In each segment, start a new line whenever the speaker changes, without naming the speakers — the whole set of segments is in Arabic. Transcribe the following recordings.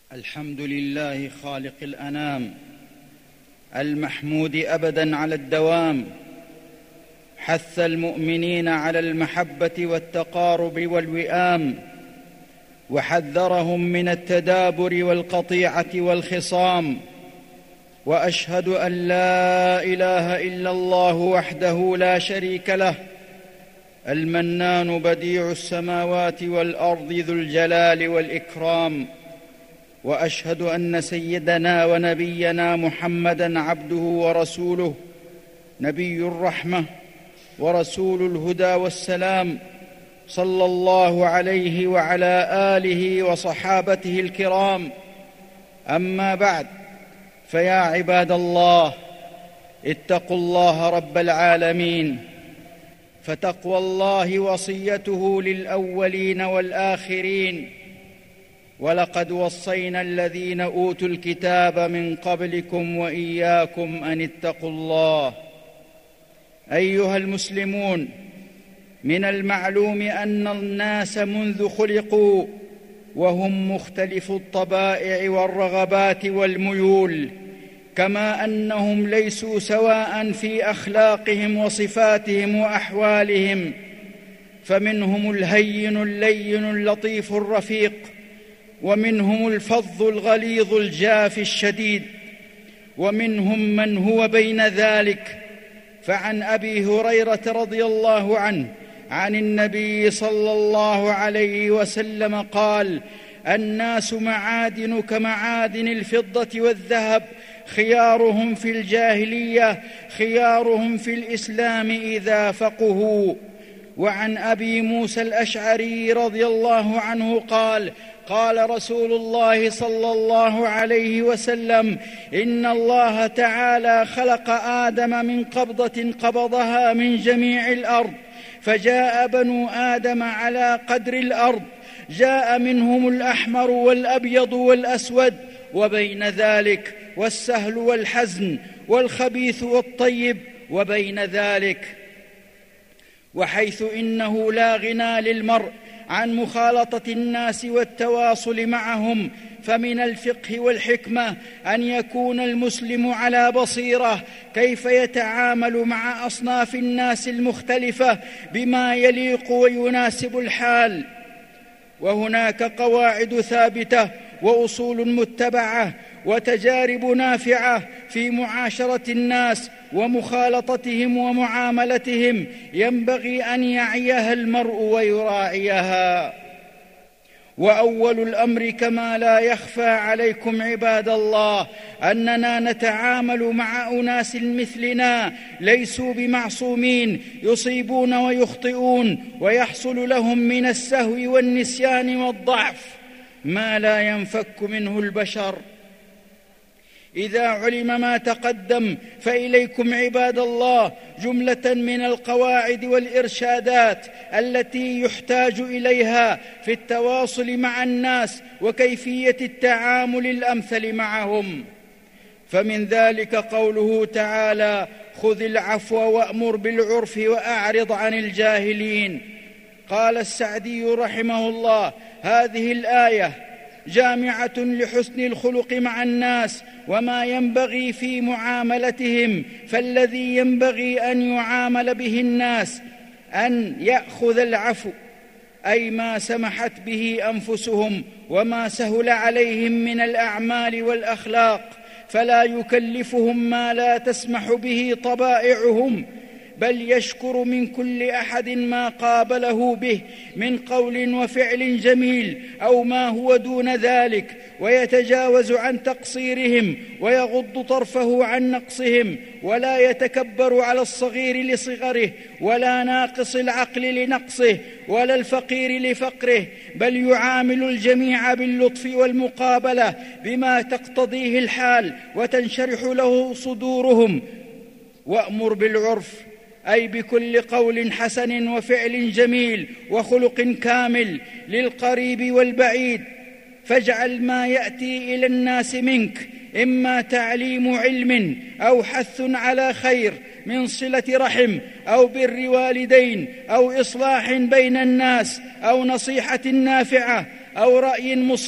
الحمد لله خالق الأنام المحمود أبدا على الدوام، حث المؤمنين على المحبة والتقارب والوئام، وحذرهم من التدابر والقطيعة والخصام. وأشهد أن لا إله إلا الله وحده لا شريك له، المنان بديع السماوات والأرض ذو الجلال والإكرام. وأشهد أن سيدنا ونبينا محمدًا عبده ورسوله، نبي الرحمة ورسول الهدى والسلام، صلى الله عليه وعلى آله وصحابته الكرام. أما بعد، فيا عباد الله، اتقوا الله رب العالمين، فتقوى الله وصيته للأولين والآخرين. ولقد وصينا الذين أوتوا الكتاب من قبلكم وإياكم أن اتقوا الله. أيها المسلمون، من المعلوم أن الناس منذ خلقوا وهم مختلف الطبائع والرغبات والميول، كما أنهم ليسوا سواء في أخلاقهم وصفاتهم وأحوالهم، فمنهم الهين اللين اللطيف الرفيق، ومنهم الفظ الغليظ الجاف الشديد، ومنهم من هو بين ذلك. فعن أبي هريرة رضي الله عنه عن النبي صلى الله عليه وسلم قال: الناس معادن كمعادن الفضة والذهب، خيارهم في الجاهلية خيارهم في الإسلام إذا فقهوا. وعن أبي موسى الأشعري رضي الله عنه قال: قال رسول الله صلى الله عليه وسلم: إن الله تعالى خلق آدم من قبضة قبضها من جميع الأرض، فجاء بنو آدم على قدر الأرض، جاء منهم الأحمر والأبيض والأسود، وبين ذلك والسهل والحزن، والخبيث والطيب، وبين ذلك. وحيث إنه لا غنى للمرء عن مخالطة الناس والتواصل معهم، فمن الفقه والحكمة أن يكون المسلم على بصيرة كيف يتعامل مع أصناف الناس المختلفة بما يليق ويناسب الحال. وهناك قواعد ثابتة وأصول متبعة وتجارب نافعة في معاشرة الناس ومخالطتهم ومعاملتهم، ينبغي أن يعيها المرء ويراعيها. وأول الأمر، كما لا يخفى عليكم عباد الله، أننا نتعامل مع أناس مثلنا ليسوا بمعصومين، يصيبون ويخطئون، ويحصل لهم من السهو والنسيان والضعف ما لا ينفك منه البشر. إذا علم ما تقدم، فإليكم عباد الله جملة من القواعد والإرشادات التي يحتاج إليها في التواصل مع الناس وكيفية التعامل الأمثل معهم. فمن ذلك قوله تعالى: خذ العفو وأمر بالعرف وأعرض عن الجاهلين. قال السعدي رحمه الله: هذه الآية جامعة لحسن الخلق مع الناس وما ينبغي في معاملتهم، فالذي ينبغي أن يعامل به الناس أن يأخذ العفو، أي ما سمحت به أنفسهم وما سهل عليهم من الأعمال والأخلاق، فلا يكلفهم ما لا تسمح به طبائعهم، بل يشكر من كل أحد ما قابله به من قول وفعل جميل أو ما هو دون ذلك، ويتجاوز عن تقصيرهم ويغض طرفه عن نقصهم، ولا يتكبر على الصغير لصغره، ولا ناقص العقل لنقصه، ولا الفقير لفقره، بل يعامل الجميع باللطف والمقابلة بما تقتضيه الحال وتنشرح له صدورهم. وأمر بالعرف، أي بكل قول حسن وفعل جميل وخلق كامل للقريب والبعيد، فاجعل ما يأتي إلى الناس منك إما تعليم علم أو حث على خير من صلة رحم أو بر والدين أو إصلاح بين الناس أو نصيحة نافعة أو رأي مصيب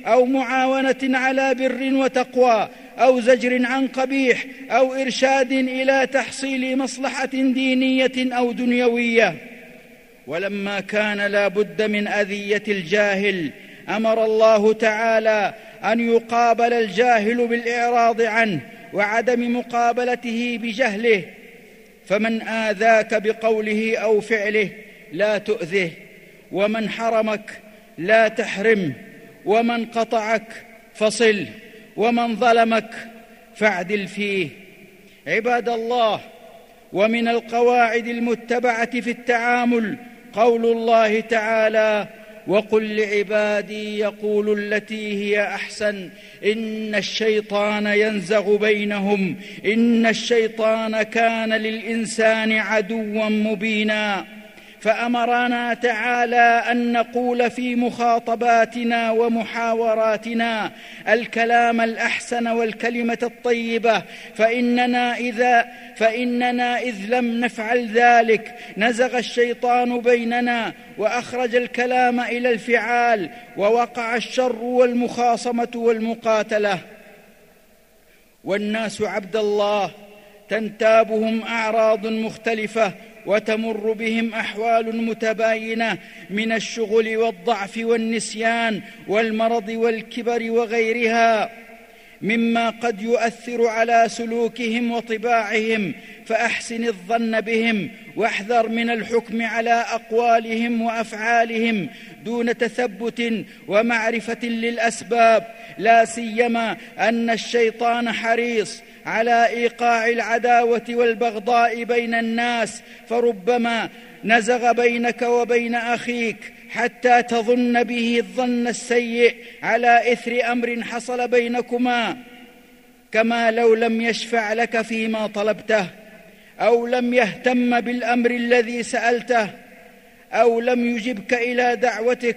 أو معاونة على بر وتقوى أو زجر عن قبيح أو إرشاد إلى تحصيل مصلحة دينية أو دنيوية. ولما كان لا بد من أذية الجاهل أمر الله تعالى أن يقابل الجاهل بالإعراض عنه وعدم مقابلته بجهله. فمن آذاك بقوله أو فعله لا تؤذه، ومن حرمك لا تحرمه، ومن قطعك فصل، ومن ظلمك فاعدل فيه. عباد الله، ومن القواعد المتبعة في التعامل قول الله تعالى: وقل لعبادي يقولوا التي هي أحسن إن الشيطان ينزغ بينهم إن الشيطان كان للإنسان عدوا مبينا. فأمرنا تعالى أن نقول في مخاطباتنا ومحاوراتنا الكلام الأحسن والكلمة الطيبة، فإننا إذ لم نفعل ذلك نزغ الشيطان بيننا وأخرج الكلام إلى الفعال، ووقع الشر والمخاصمة والمقاتلة. والناس عبد الله تنتابهم أعراض مختلفة وتمر بهم أحوال متباينة من الشغل والضعف والنسيان والمرض والكبر وغيرها مما قد يؤثر على سلوكهم وطباعهم. فأحسن الظن بهم واحذر من الحكم على أقوالهم وأفعالهم دون تثبت ومعرفة للأسباب، لا سيما أن الشيطان حريص على إيقاع العداوة والبغضاء بين الناس، فربما نزغ بينك وبين أخيك حتى تظن به الظن السيء على إثر أمر حصل بينكما، كما لو لم يشفع لك فيما طلبته، أو لم يهتم بالأمر الذي سألته، أو لم يجبك إلى دعوتك،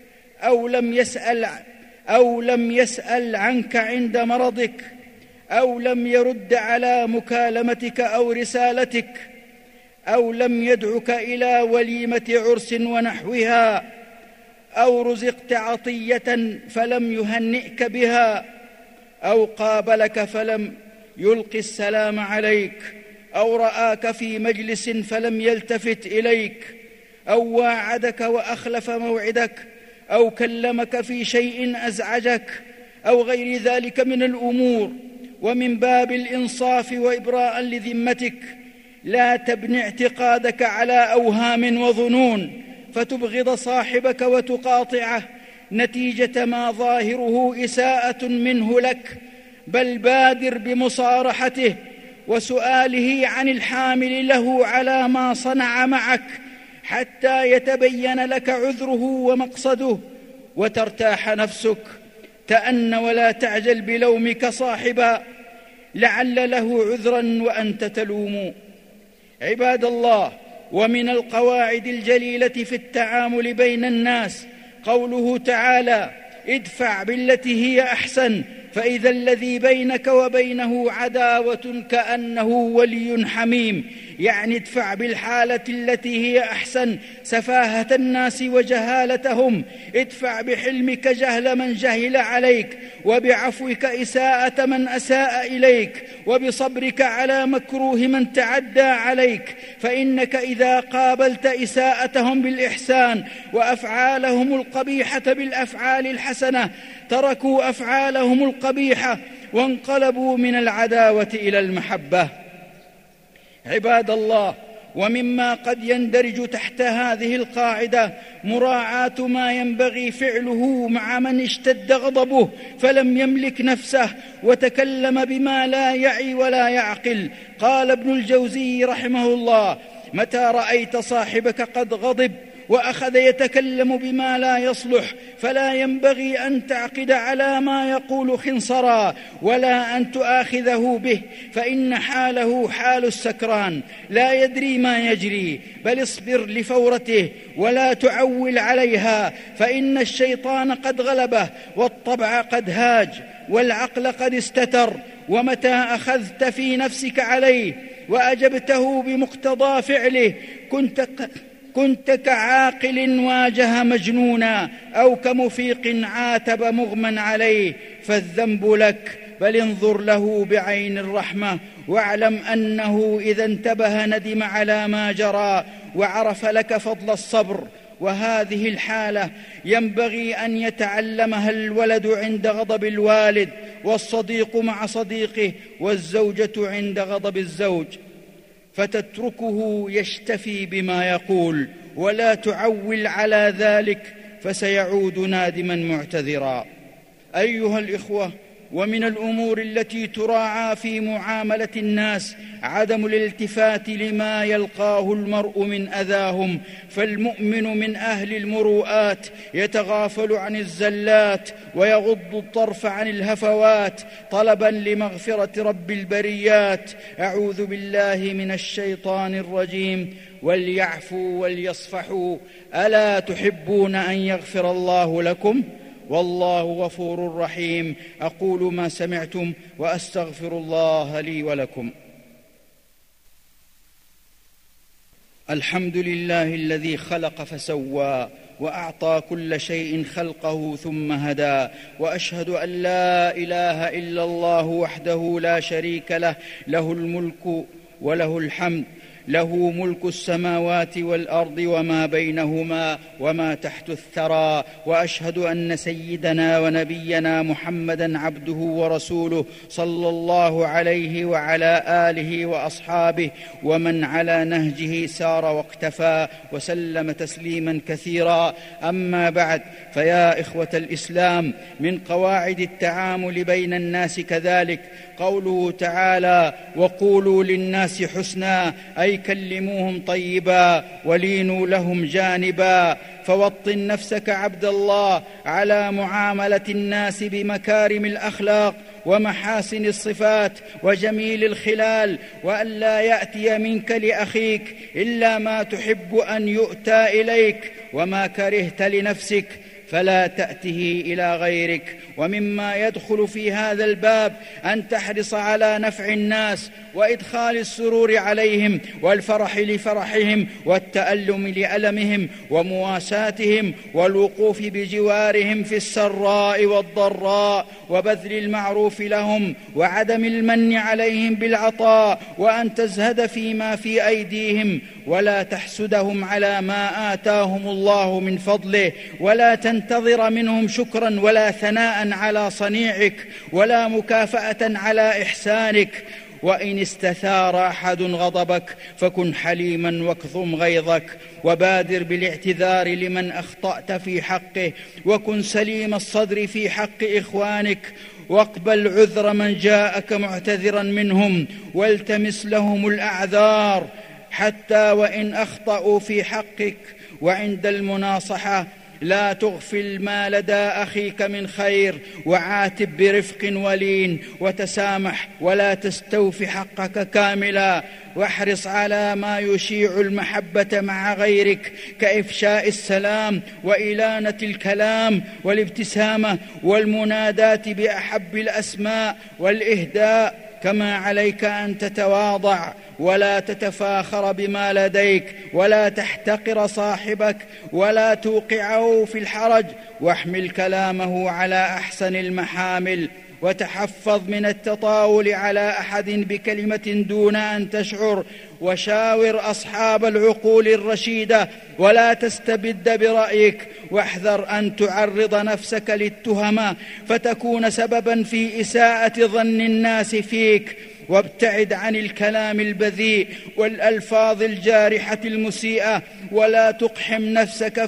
أو لم يسأل عنك عند مرضك، أو لم يرد على مكالمتك أو رسالتك، أو لم يدعك إلى وليمة عرس ونحوها، أو رزقت عطية فلم يهنئك بها، أو قابلك فلم يلقي السلام عليك، أو رآك في مجلس فلم يلتفت إليك، أو واعدك وأخلف موعدك، أو كلمك في شيء أزعجك، أو غير ذلك من الأمور. ومن باب الإنصاف وإبراء لذمتك لا تبني اعتقادك على أوهام وظنون فتبغض صاحبك وتقاطعه نتيجة ما ظاهره إساءة منه لك، بل بادر بمصارحته وسؤاله عن الحامل له على ما صنع معك حتى يتبين لك عذره ومقصده وترتاح نفسك. تأن ولا تعجل بلومك صاحبا لعل له عذرا وأنت تلوم. عباد الله، ومن القواعد الجليلة في التعامل بين الناس قوله تعالى: ادفع بالتي هي أحسن فإذا الذي بينك وبينه عداوة كأنه ولي حميم، يعني ادفع بالحالة التي هي أحسن سفاهة الناس وجهالتهم، ادفع بحلمك جهل من جهل عليك، وبعفوك إساءة من أساء إليك، وبصبرك على مكروه من تعدى عليك، فإنك إذا قابلت إساءتهم بالإحسان وأفعالهم القبيحة بالأفعال الحسنة تركوا أفعالهم القبيحة وانقلبوا من العداوة إلى المحبة. عباد الله، ومما قد يندرج تحت هذه القاعدة مراعاة ما ينبغي فعله مع من اشتد غضبه فلم يملك نفسه وتكلم بما لا يعي ولا يعقل. قال ابن الجوزي رحمه الله: متى رأيت صاحبك قد غضب وأخذ يتكلم بما لا يصلح فلا ينبغي أن تعقد على ما يقول خنصرا ولا أن تؤاخذه به، فإن حاله حال السكران لا يدري ما يجري، بل اصبر لفورته ولا تعول عليها، فإن الشيطان قد غلبه والطبع قد هاج والعقل قد استتر. ومتى أخذت في نفسك عليه وأجبته بمقتضى فعله كنت كعاقل واجه مجنونا أو كمفيق عاتب مغمى عليه، فالذنب لك، بل انظر له بعين الرحمة، واعلم أنه إذا انتبه ندم على ما جرى وعرف لك فضل الصبر. وهذه الحالة ينبغي أن يتعلمها الولد عند غضب الوالد، والصديق مع صديقه، والزوجة عند غضب الزوج، فتتركه يشتفي بما يقول ولا تعول على ذلك، فسيعود نادما معتذرا. أيها الإخوة، ومن الأمور التي تراعى في معاملة الناس عدم الالتفات لما يلقاه المرء من أذاهم، فالمؤمن من أهل المروءات يتغافل عن الزلات ويغض الطرف عن الهفوات طلبا لمغفرة رب البريات. أعوذ بالله من الشيطان الرجيم. وليعفوا وليصفحوا ألا تحبون أن يغفر الله لكم؟ والله غفور رحيم. أقول ما سمعتم وأستغفر الله لي ولكم. الحمد لله الذي خلق فسوى وأعطى كل شيء خلقه ثم هدى، وأشهد أن لا إله إلا الله وحده لا شريك له، له الملك وله الحمد، له ملك السماوات والأرض وما بينهما وما تحت الثرى. وأشهد أن سيدنا ونبينا محمدا عبده ورسوله صلى الله عليه وعلى آله وأصحابه ومن على نهجه سار واقتفى وسلم تسليما كثيرا. أما بعد، فيا إخوة الإسلام، من قواعد التعامل بين الناس كذلك قوله تعالى: وقولوا للناس حسنا، أي كلموهم طيبا ولينوا لهم جانبا. فوطن نفسك عبد الله على معاملة الناس بمكارم الأخلاق ومحاسن الصفات وجميل الخلال، وألا يأتي منك لأخيك إلا ما تحب أن يؤتى إليك، وما كرهت لنفسك فلا تأته إلى غيرك. ومما يدخل في هذا الباب أن تحرص على نفع الناس وإدخال السرور عليهم والفرح لفرحهم والتألم لألمهم ومواساتهم والوقوف بجوارهم في السراء والضراء وبذل المعروف لهم وعدم المن عليهم بالعطاء، وأن تزهد فيما في أيديهم ولا تحسدهم على ما آتاهم الله من فضله، ولا تنتظر منهم شكرا ولا ثناء على صنيعك ولا مكافأة على إحسانك. وإن استثار أحد غضبك فكن حليما واكظم غيظك، وبادر بالاعتذار لمن أخطأت في حقه، وكن سليم الصدر في حق إخوانك، واقبل عذر من جاءك معتذرا منهم، والتمس لهم الأعذار حتى وإن أخطأوا في حقك. وعند المناصحة لا تغفل ما لدى أخيك من خير، وعاتب برفق ولين، وتسامح ولا تستوفي حقك كاملا، واحرص على ما يشيع المحبة مع غيرك كإفشاء السلام وإلانة الكلام والابتسامة والمنادات بأحب الأسماء والإهداء. كما عليك أن تتواضع ولا تتفاخر بما لديك، ولا تحتقر صاحبك ولا توقعه في الحرج، واحمل كلامه على أحسن المحامل، وتحفظ من التطاول على أحد بكلمة دون أن تشعر، وشاور أصحاب العقول الرشيدة ولا تستبد برأيك، واحذر أن تعرض نفسك للتهمة فتكون سببا في إساءة ظن الناس فيك، وابتعد عن الكلام البذيء والألفاظ الجارحة المسيئة، ولا تقحم نفسك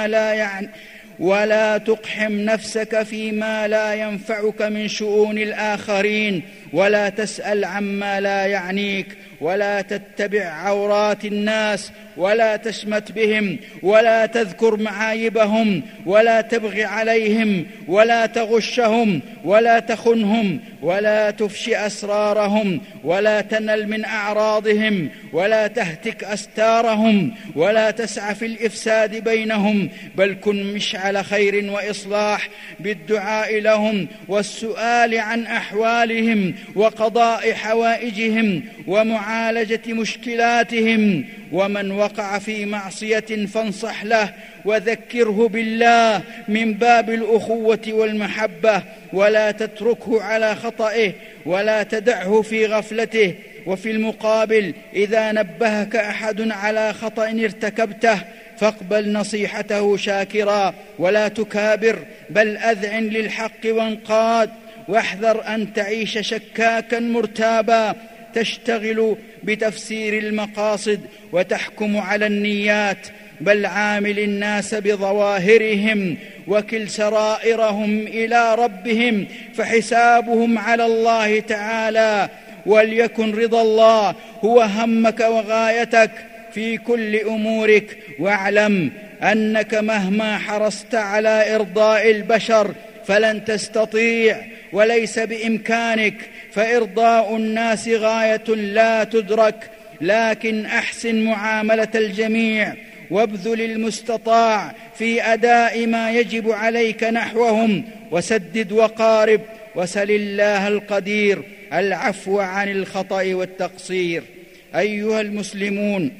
فيما لا ينفعك من شؤون الآخرين، ولا تسأل عما لا يعنيك، ولا تتبع عورات الناس، ولا تشمت بهم، ولا تذكر معايبهم، ولا تبغي عليهم، ولا تغشهم، ولا تخنهم، ولا تفشي أسرارهم، ولا تنل من أعراضهم، ولا تهتك أستارهم، ولا تسعى في الإفساد بينهم، بل كن مشعل خير وإصلاح بالدعاء لهم والسؤال عن أحوالهم وقضاء حوائجهم ومعالجة مشكلاتهم. ومن وقع في معصية فانصح له وذكره بالله من باب الأخوة والمحبة، ولا تتركه على خطئه ولا تدعه في غفلته. وفي المقابل إذا نبهك أحد على خطأ ارتكبته فاقبل نصيحته شاكرا ولا تكابر، بل أذعن للحق وانقاد. واحذر أن تعيش شكاكا مرتابا تشتغل بتفسير المقاصد وتحكم على النيات، بل عامل الناس بظواهرهم وكل سرائرهم إلى ربهم، فحسابهم على الله تعالى. وليكن رضا الله هو همك وغايتك في كل أمورك، واعلم أنك مهما حرصت على إرضاء البشر فلن تستطيع وليس بإمكانك، فإرضاء الناس غاية لا تدرك. لكن أحسن معاملة الجميع وابذل المستطاع في أداء ما يجب عليك نحوهم، وسدد وقارب، وسل الله القدير العفو عن الخطأ والتقصير. أيها المسلمون،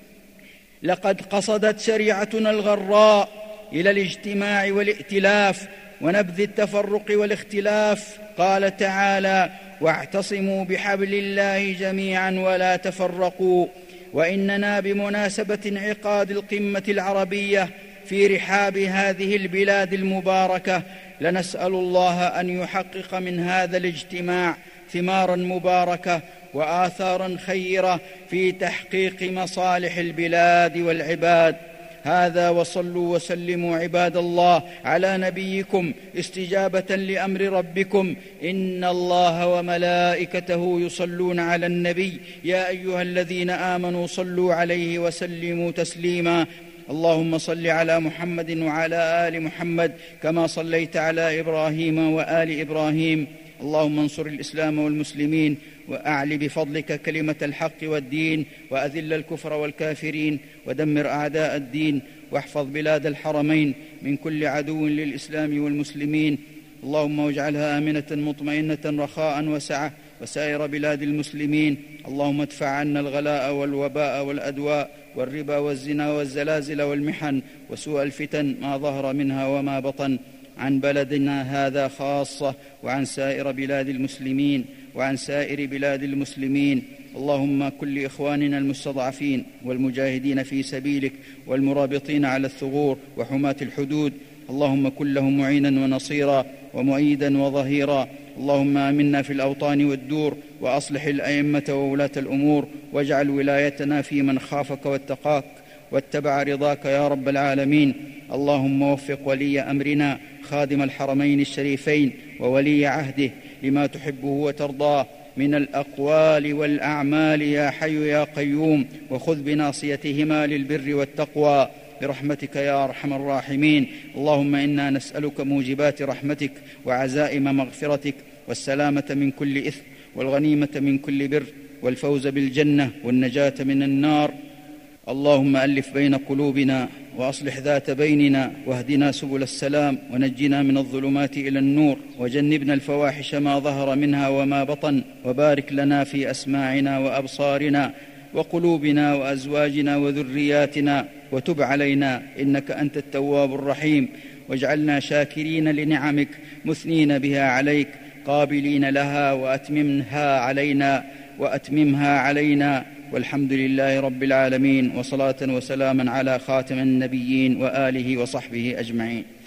لقد قصدت شريعتنا الغراء إلى الاجتماع والائتلاف ونبذ التفرق والاختلاف. قال تعالى: واعتصموا بحبل الله جميعا ولا تفرقوا. وإننا بمناسبة انعقاد القمة العربية في رحاب هذه البلاد المباركة لنسأل الله أن يحقق من هذا الاجتماع ثمارا مباركة وآثارا خيرة في تحقيق مصالح البلاد والعباد. هذا، وصلوا وسلموا عباد الله على نبيكم استجابة لأمر ربكم. إن الله وملائكته يصلون على النبي يا أيها الذين آمنوا صلوا عليه وسلموا تسليما. اللهم صل على محمد وعلى آل محمد كما صليت على إبراهيم وآل إبراهيم. اللهم انصر الإسلام والمسلمين وأعل بفضلك كلمة الحق والدين، وأذل الكفر والكافرين، ودمر أعداء الدين، واحفظ بلاد الحرمين من كل عدو للإسلام والمسلمين. اللهم واجعلها آمنة مطمئنة رخاء وسعة وسائر بلاد المسلمين. اللهم ادفع عنا الغلاء والوباء والأدواء والربا والزنا والزلازل والمحن وسوء الفتن ما ظهر منها وما بطن عن بلدنا هذا خاصة، وعن سائر بلاد المسلمين وعن سائر بلاد المسلمين. اللهم كن لإخواننا المستضعفين والمجاهدين في سبيلك والمرابطين على الثغور وحماة الحدود، اللهم كن لهم معينا ونصيرا ومؤيدا وظهيرا. اللهم آمنا في الأوطان والدور، وأصلح الأئمة وولاة الأمور، واجعل ولايتنا في من خافك واتقاك واتبع رضاك يا رب العالمين. اللهم وفق ولي أمرنا خادم الحرمين الشريفين وولي عهده لما تحبه وترضاه من الأقوال والأعمال يا حي يا قيوم، وخذ بناصيتهما للبر والتقوى برحمتك يا أرحم الراحمين. اللهم إنا نسألك موجبات رحمتك وعزائم مغفرتك والسلامة من كل إثم والغنيمة من كل بر والفوز بالجنة والنجاة من النار. اللهم ألف بين قلوبنا وأصلح ذات بيننا، واهدنا سبل السلام، ونجنا من الظلمات إلى النور، وجنبنا الفواحش ما ظهر منها وما بطن، وبارك لنا في أسماعنا وأبصارنا وقلوبنا وأزواجنا وذرياتنا، وتب علينا إنك أنت التواب الرحيم، واجعلنا شاكرين لنعمك مثنين بها عليك قابلين لها، وأتممها علينا والحمد لله رب العالمين، وصلاة وسلاما على خاتم النبيين وآله وصحبه أجمعين.